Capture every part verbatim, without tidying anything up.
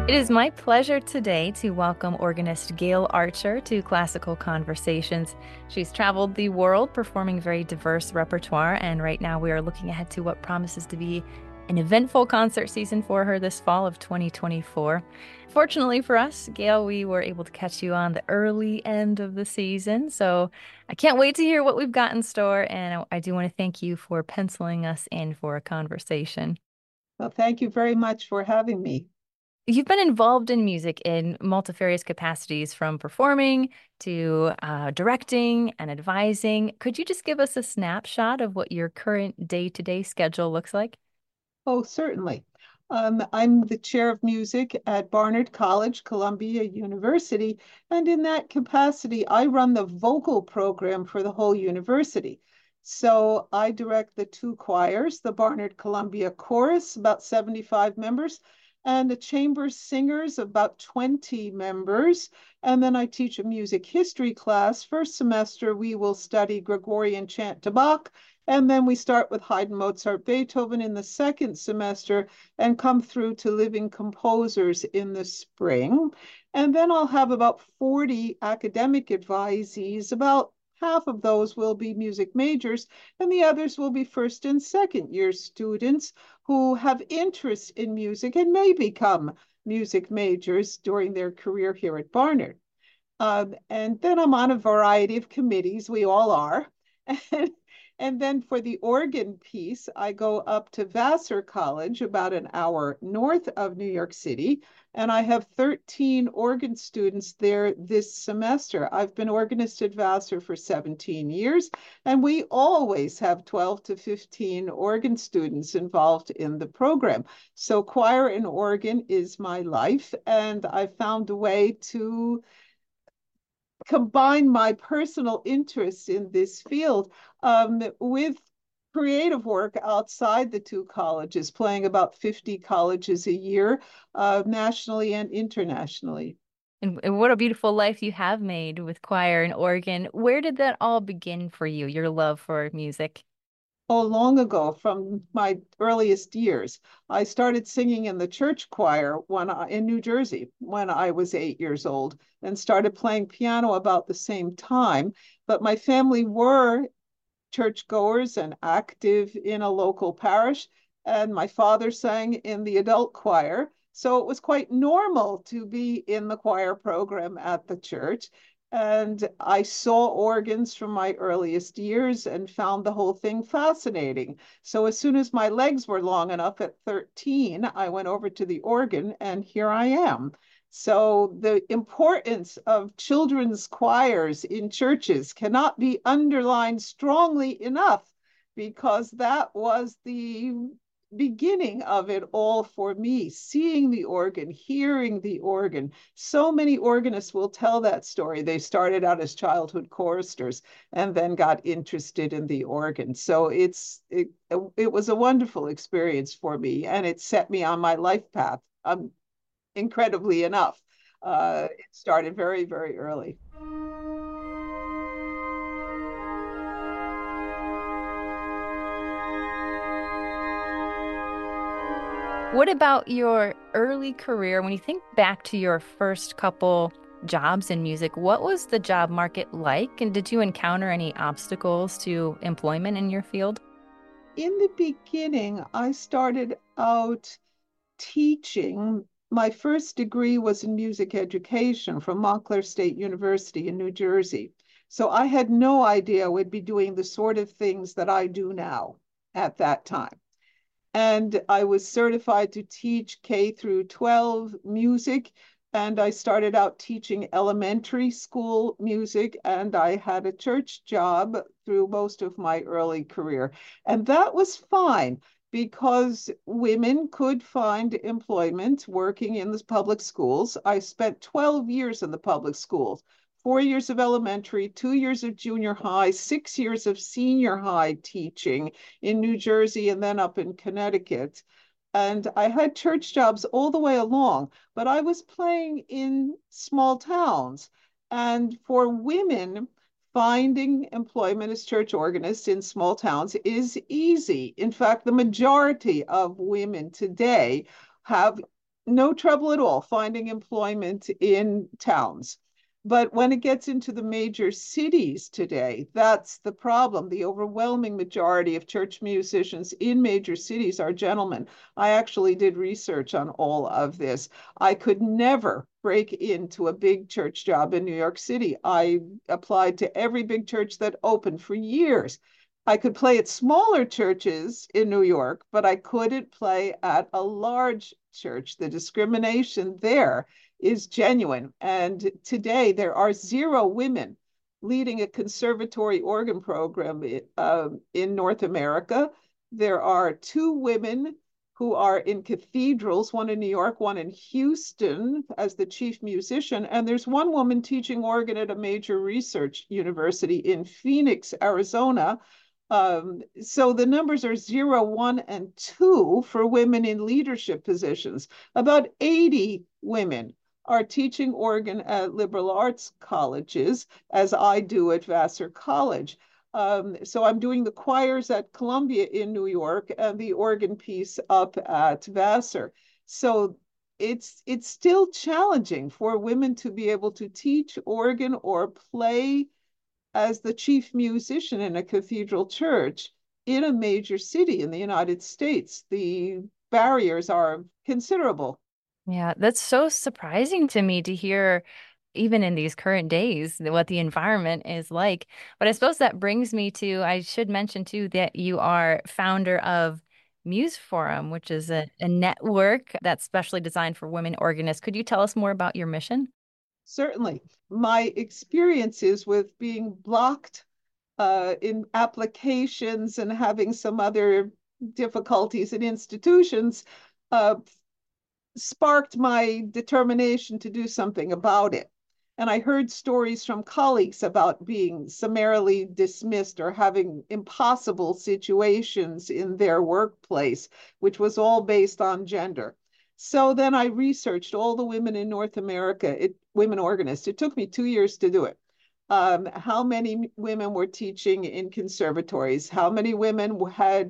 It is my pleasure today to welcome organist Gail Archer to Classical Conversations. She's traveled the world performing very diverse repertoire, and right now we are looking ahead to what promises to be an eventful concert season for her this fall of twenty twenty-four. Fortunately for us, Gail, we were able to catch you on the early end of the season, so I can't wait to hear what we've got in store, and I I do want to thank you for penciling us in for a conversation. Well, thank you very much for having me. You've been involved in music in multifarious capacities, from performing to uh, directing and advising. Could you just give us a snapshot of what your current day-to-day schedule looks like? Oh, certainly. Um, I'm the chair of music at Barnard College, Columbia University, and in that capacity, I run the vocal program for the whole university. So I direct the two choirs, the Barnard Columbia Chorus, about seventy-five members, and the chamber singers, about twenty members. And then I teach a music history class. First semester, we will study Gregorian chant to Bach, and then we start with Haydn, Mozart, Beethoven in the second semester and come through to living composers in the spring. And then I'll have about forty academic advisees. About half of those will be music majors, and the others will be first and second year students who have interest in music and may become music majors during their career here at Barnard. Um, and then I'm on a variety of committees. We all are. And, and then for the organ piece, I go up to Vassar College, about an hour north of New York City. And I have thirteen organ students there this semester. I've been organist at Vassar for seventeen years, and we always have twelve to fifteen organ students involved in the program. So choir and organ is my life, and I found a way to combine my personal interest in this field um, with creative work outside the two colleges, playing about fifty colleges a year, uh, nationally and internationally. And, and what a beautiful life you have made with choir and organ. Where did that all begin for you, your love for music? Oh, long ago, from my earliest years, I started singing in the church choir when I, in New Jersey when I was eight years old, and started playing piano about the same time. But my family were churchgoers and active in a local parish. And my father sang in the adult choir. So it was quite normal to be in the choir program at the church. And I saw organs from my earliest years and found the whole thing fascinating. So as soon as my legs were long enough at thirteen, I went over to the organ, and here I am. So the importance of children's choirs in churches cannot be underlined strongly enough, because that was the beginning of it all for me, seeing the organ, hearing the organ. So many organists will tell that story. They started out as childhood choristers and then got interested in the organ. So it's it, it was a wonderful experience for me, and it set me on my life path. Um, incredibly enough. Uh, it started very, very early. What about your early career? When you think back to your first couple jobs in music, what was the job market like? And did you encounter any obstacles to employment in your field? In the beginning, I started out teaching. My first degree was in music education from Montclair State University in New Jersey. So I had no idea I would be doing the sort of things that I do now at that time. And I was certified to teach K through twelve music. And I started out teaching elementary school music, and I had a church job through most of my early career. And that was fine, because women could find employment working in the public schools. I spent twelve years in the public schools, four years of elementary, two years of junior high, six years of senior high teaching in New Jersey and then up in Connecticut. And I had church jobs all the way along, but I was playing in small towns. And for women, finding employment as church organists in small towns is easy. In fact, the majority of women today have no trouble at all finding employment in towns. But when it gets into the major cities today, that's the problem. The overwhelming majority of church musicians in major cities are gentlemen. I actually did research on all of this. I could never break into a big church job in New York City. I applied to every big church that opened for years. I could play at smaller churches in New York, but I couldn't play at a large church. The discrimination there is genuine. And today there are zero women leading a conservatory organ program uh, in North America. There are two women who are in cathedrals, one in New York, one in Houston as the chief musician. And there's one woman teaching organ at a major research university in Phoenix, Arizona. Um, so the numbers are zero, one, and two for women in leadership positions. About eighty women are teaching organ at liberal arts colleges, as I do at Vassar College. Um, so I'm doing the choirs at Columbia in New York and the organ piece up at Vassar. So it's it's still challenging for women to be able to teach organ or play as the chief musician in a cathedral church in a major city in the United States. The barriers are considerable. Yeah, that's so surprising to me to hear, even in these current days, what the environment is like. But I suppose that brings me to, I should mention too that you are founder of Muse Forum, which is a, a network that's specially designed for women organists. Could you tell us more about your mission? Certainly. My experiences with being blocked uh, in applications and having some other difficulties in institutions uh, sparked my determination to do something about it. And I heard stories from colleagues about being summarily dismissed or having impossible situations in their workplace, which was all based on gender. So then I researched all the women in North America, it, women organists. It took me two years to do it. Um, how many women were teaching in conservatories? How many women had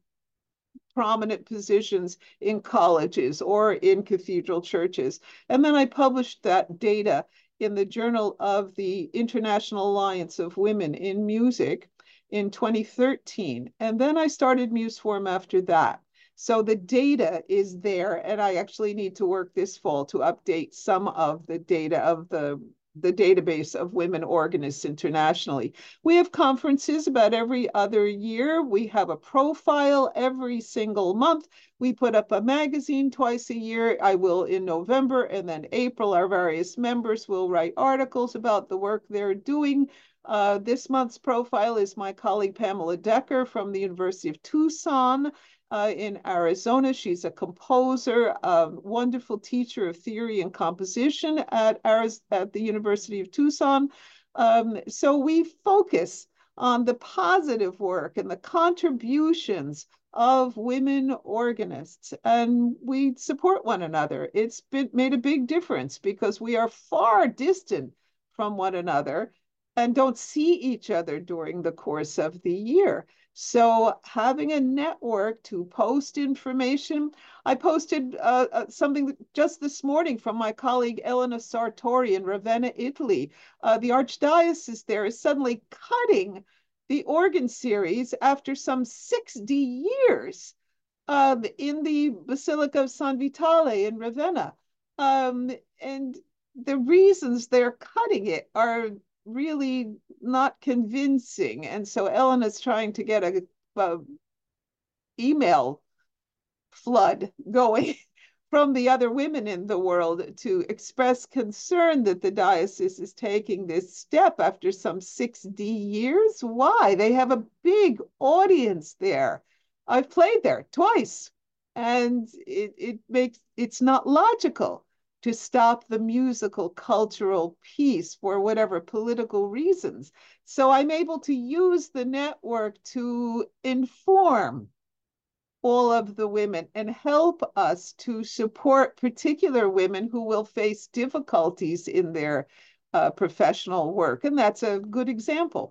prominent positions in colleges or in cathedral churches? And then I published that data in the Journal of the International Alliance of Women in Music in twenty thirteen. And then I started MuseForum after that. So the data is there, and I actually need to work this fall to update some of the data of the the database of women organists internationally. We have conferences about every other year. We have a profile every single month. We put up a magazine twice a year. I will in November and then April. Our various members will write articles about the work they're doing. Uh, this month's profile is my colleague Pamela Decker from the University of Tucson uh, in Arizona. She's a composer, a wonderful teacher of theory and composition at, at the University of Tucson. Um, so we focus on the positive work and the contributions of women organists, and we support one another. It's been, made a big difference because we are far distant from one another and don't see each other during the course of the year. So having a network to post information, I posted uh, uh, something just this morning from my colleague Elena Sartori in Ravenna, Italy. Uh, the archdiocese there is suddenly cutting the organ series after some sixty years um, in the Basilica of San Vitale in Ravenna. Um, and the reasons they're cutting it are really not convincing. And so Ellen is trying to get a, a email flood going from the other women in the world to express concern that the diocese is taking this step after some sixty years. Why? They have a big audience there. I've played there twice, and it, it makes it's not logical to stop the musical cultural piece for whatever political reasons. So I'm able to use the network to inform all of the women and help us to support particular women who will face difficulties in their uh, professional work. And that's a good example.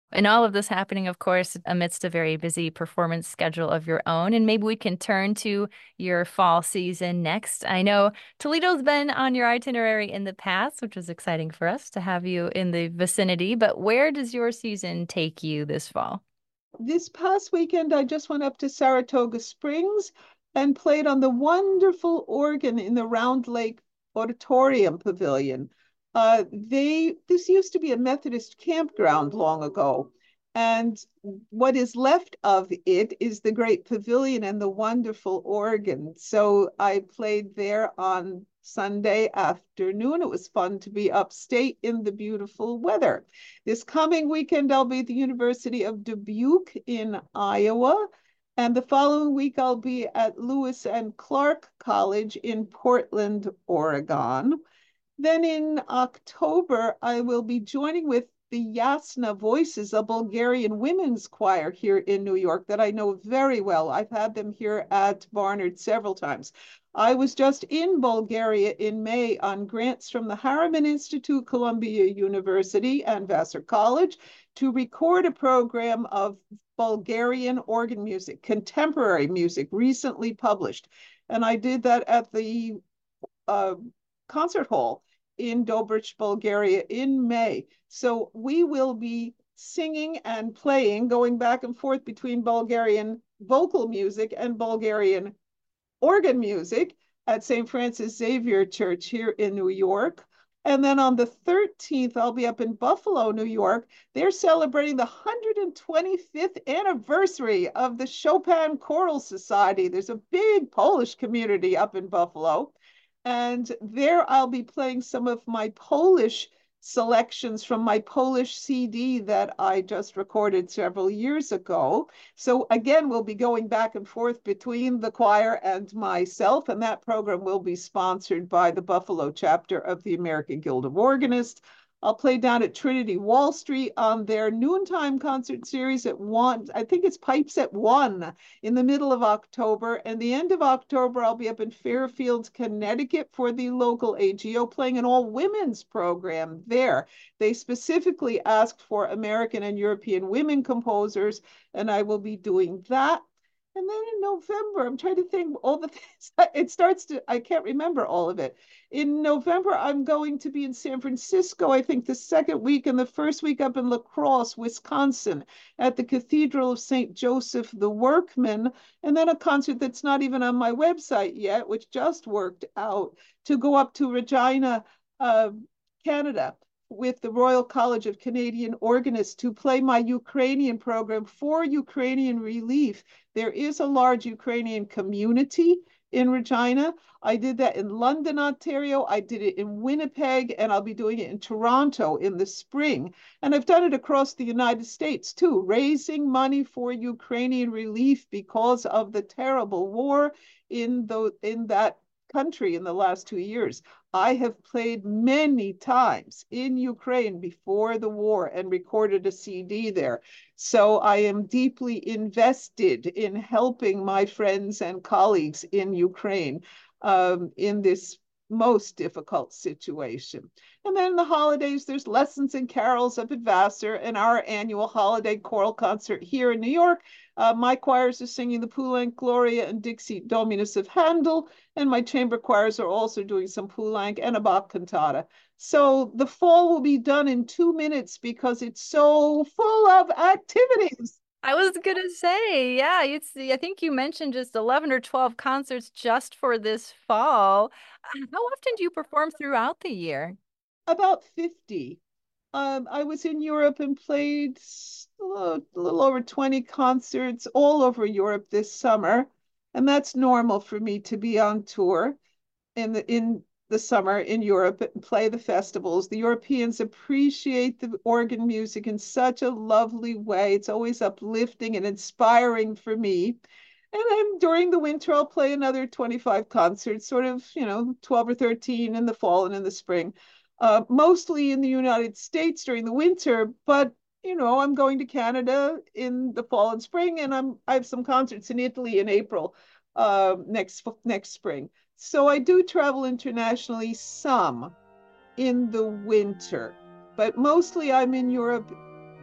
And all of this happening, of course, amidst a very busy performance schedule of your own. And maybe we can turn to your fall season next. I know Toledo's been on your itinerary in the past, which was exciting for us to have you in the vicinity. But where does your season take you this fall? This past weekend, I just went up to Saratoga Springs and played on the wonderful organ in the Round Lake Auditorium Pavilion. Uh, they this used to be a Methodist campground long ago, and what is left of it is the great pavilion and the wonderful organ. So I played there on Sunday afternoon. It was fun to be upstate in the beautiful weather. This coming weekend, I'll be at the University of Dubuque in Iowa. And the following week, I'll be at Lewis and Clark College in Portland, Oregon. Then in October, I will be joining with the Yasna Voices, a Bulgarian women's choir here in New York that I know very well. I've had them here at Barnard several times. I was just in Bulgaria in May on grants from the Harriman Institute, Columbia University, and Vassar College to record a program of Bulgarian organ music, contemporary music, recently published. And I did that at the uh, concert hall in Dobrich, Bulgaria in May. So we will be singing and playing, going back and forth between Bulgarian vocal music and Bulgarian organ music at Saint Francis Xavier Church here in New York. And then on the thirteenth, I'll be up in Buffalo, New York. They're celebrating the one hundred twenty-fifth anniversary of the Chopin Choral Society. There's a big Polish community up in Buffalo. And there I'll be playing some of my Polish selections from my Polish C D that I just recorded several years ago. So again, we'll be going back and forth between the choir and myself, and that program will be sponsored by the Buffalo chapter of the American Guild of Organists. I'll play down at Trinity Wall Street on their noontime concert series at one. I think it's Pipes at one in the middle of October. And the end of October, I'll be up in Fairfield, Connecticut for the local A G O playing an all women's program there. They specifically asked for American and European women composers, and I will be doing that. And then in November, I'm trying to think all the things. It starts to, I can't remember all of it. In November, I'm going to be in San Francisco, I think the second week, and the first week up in La Crosse, Wisconsin, at the Cathedral of Saint Joseph the Workman, and then a concert that's not even on my website yet, which just worked out, to go up to Regina, uh, Canada, with the Royal College of Canadian Organists to play my Ukrainian program for Ukrainian relief. There is a large Ukrainian community in Regina. I did that in London, Ontario. I did it in Winnipeg, and I'll be doing it in Toronto in the spring. And I've done it across the United States too, raising money for Ukrainian relief because of the terrible war in the in that country in the last two years. I have played many times in Ukraine before the war and recorded a C D there. So I am deeply invested in helping my friends and colleagues in Ukraine um, in this most difficult situation. And then the holidays, there's lessons and carols up at Vassar and our annual holiday choral concert here in New York. Uh, my choirs are singing the Poulenc Gloria and Dixie Dominus of Handel, and my chamber choirs are also doing some Poulenc and a Bach cantata. So the fall will be done in two minutes because it's so full of activities. I was gonna say, yeah, it's I think you mentioned just eleven or twelve concerts just for this fall. Uh, How often do you perform throughout the year? About fifty. Um, I was in Europe and played a little, a little over twenty concerts all over Europe this summer. And that's normal for me to be on tour in the in the summer in Europe and play the festivals. The Europeans appreciate the organ music in such a lovely way. It's always uplifting and inspiring for me. And then during the winter, I'll play another twenty-five concerts, sort of, you know, twelve or thirteen in the fall and in the spring, uh, mostly in the United States during the winter. But, you know, I'm going to Canada in the fall and spring, and I'm I have some concerts in Italy in April uh, next next spring. So I do travel internationally some in the winter, but mostly I'm in Europe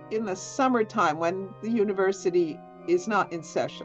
in the summertime when the university is not in session.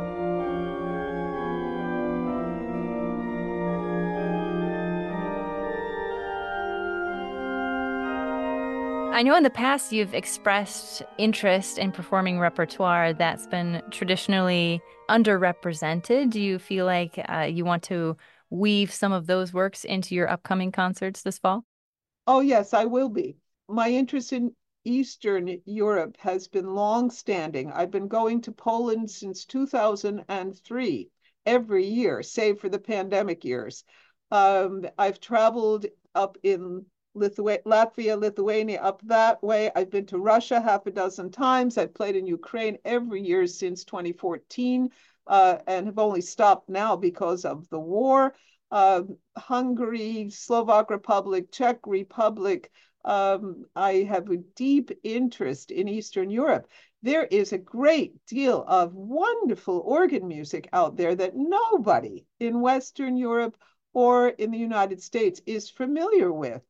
I know in the past you've expressed interest in performing repertoire that's been traditionally underrepresented. Do you feel like uh, you want to weave some of those works into your upcoming concerts this fall? Oh, yes, I will be. My interest in Eastern Europe has been long-standing. I've been going to Poland since two thousand three every year, save for the pandemic years. Um, I've traveled up in Lithu Latvia, Lithuania, up that way. I've been to Russia half a dozen times. I've played in Ukraine every year since twenty fourteen, uh, and have only stopped now because of the war. Uh, Hungary, Slovak Republic, Czech Republic. Um, I have a deep interest in Eastern Europe. There is a great deal of wonderful organ music out there that nobody in Western Europe or in the United States is familiar with.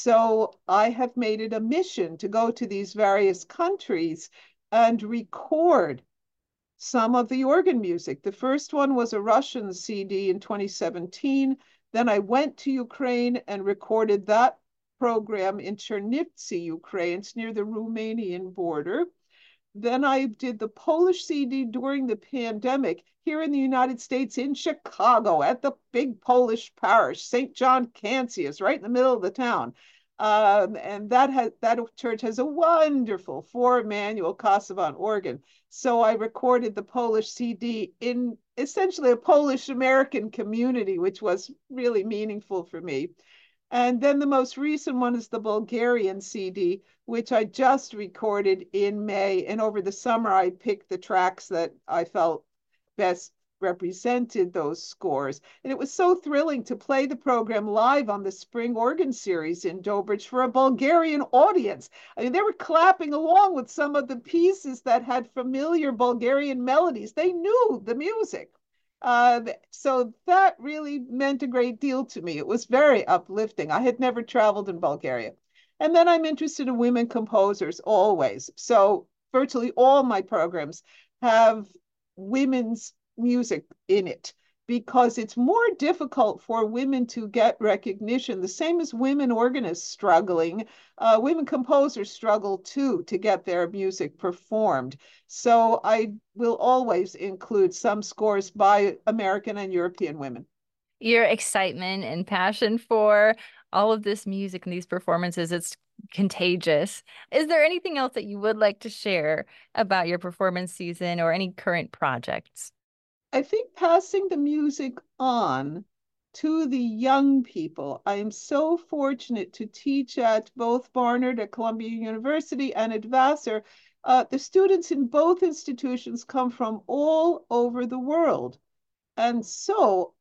So I have made it a mission to go to these various countries and record some of the organ music. The first one was a Russian C D in twenty seventeen. Then I went to Ukraine and recorded that program in Chernivtsi, Ukraine. It's near the Romanian border. Then I did the Polish C D during the pandemic here in the United States in Chicago at the big Polish parish, Saint John Cancius, right in the middle of the town. Um, and that has that church has a wonderful four manual Kosovan organ. So I recorded the Polish C D in essentially a Polish American community, which was really meaningful for me. And then the most recent one is the Bulgarian C D, which I just recorded in May. And over the summer, I picked the tracks that I felt best represented those scores. And it was so thrilling to play the program live on the Spring Organ Series in Dobrich for a Bulgarian audience. I mean, they were clapping along with some of the pieces that had familiar Bulgarian melodies. They knew the music. Uh, so that really meant a great deal to me. It was very uplifting. I had never traveled in Bulgaria. And then I'm interested in women composers always. So virtually all my programs have women's music in it because it's more difficult for women to get recognition, the same as women organists struggling. Uh, women composers struggle too to get their music performed. So I will always include some scores by American and European women. Your excitement and passion for all of this music and these performances, it's contagious. Is there anything else that you would like to share about your performance season or any current projects? I think passing the music on to the young people. I am so fortunate to teach at both Barnard at Columbia University and at Vassar. Uh, the students in both institutions come from all over the world. And so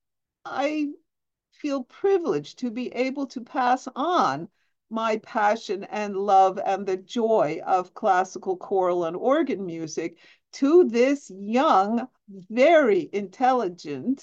I feel privileged to be able to pass on my passion and love and the joy of classical choral and organ music to this young, very intelligent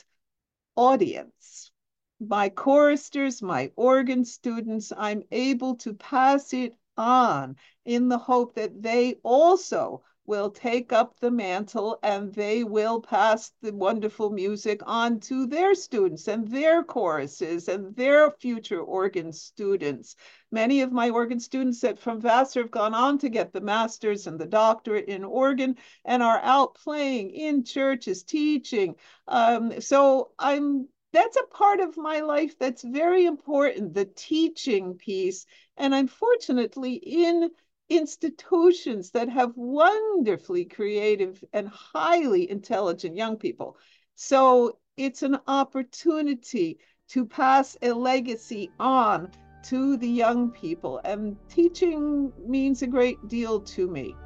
audience. My choristers, my organ students, I'm able to pass it on in the hope that they also will take up the mantle and they will pass the wonderful music on to their students and their choruses and their future organ students. Many of my organ students that from Vassar have gone on to get the master's and the doctorate in organ and are out playing in churches, teaching. Um, so I'm that's a part of my life that's very important, the teaching piece. And I'm fortunately in institutions that have wonderfully creative and highly intelligent young people. So it's an opportunity to pass a legacy on to the young people. And teaching means a great deal to me.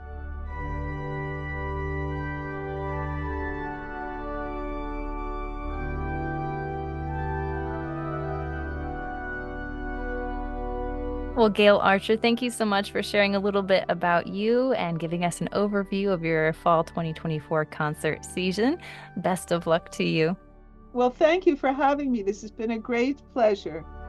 Well, Gail Archer, thank you so much for sharing a little bit about you and giving us an overview of your fall twenty twenty-four concert season. Best of luck to you. Well, thank you for having me. This has been a great pleasure.